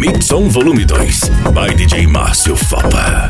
Midson Volume 2 by DJ Márcio Fopa.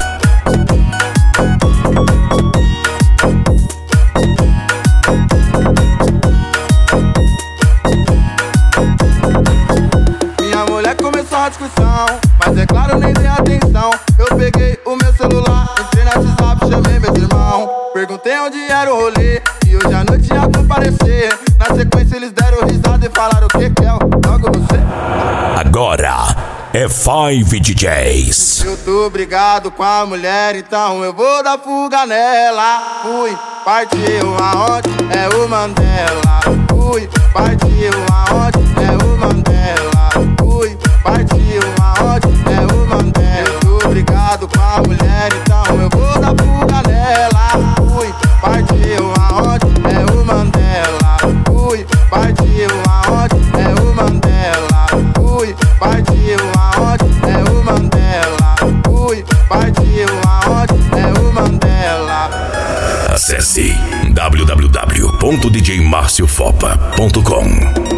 Minha mulher começou a discussão, mas é claro, nem dei atenção. Eu peguei o meu celular, entrei no WhatsApp, chamei meus irmãos. Perguntei onde era o rolê e hoje à noite ia comparecer. Na sequência eles deram risada e falaram: o que que é? Logo você. Agora é 5 DJs. Eu tô brigado com a mulher, então eu vou dar fuga nela. Fui, partiu aonde? É o Mandela. Fui, partiu aonde? É o Mandela. Fui, partiu aonde? É o Mandela. Eu tô brigado com a mulher, então eu vou dar fuga nela. Fui, partiu aonde? É o Mandela. Fui, partiu aonde? É o Mandela. Fui, partiu aonde? É o Mandela. Fui, partiu aonde? É o Mandela. Acesse www.djmarciofopa.com.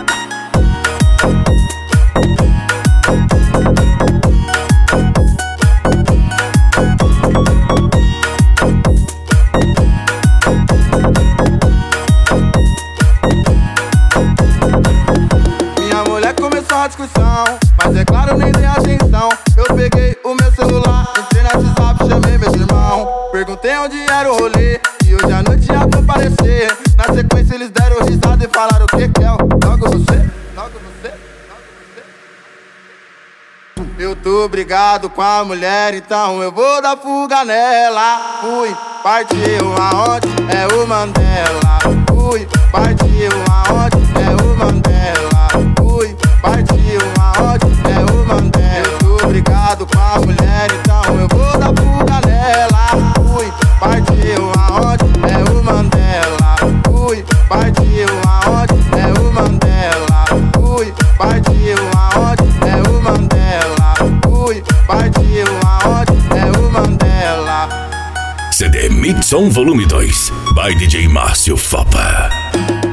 Discussão, mas é claro, nem dei atenção. Eu peguei o meu celular, entrei no WhatsApp, chamei meus irmãos. Perguntei onde era o rolê e hoje à noite ia comparecer. Na sequência eles deram risada e falaram: o que que é? Logo você, logo você, logo você. Eu tô brigado com a mulher, então eu vou dar fuga nela. Fui, partiu aonde? É o Mandela. Fui, partiu aonde? É o Mandela. Fui, partiu aonde? É o Mandela. Eu tô brigado com a mulher, então eu vou dar fuga nela. Fui, partiu aonde? É o Mandela. Fui, partiu aonde? É o Mandela. Fui, partiu aonde? É o Mandela. Fui, partiu aonde? É o Mandela. CD Midson Volume 2 by DJ Márcio Fopa.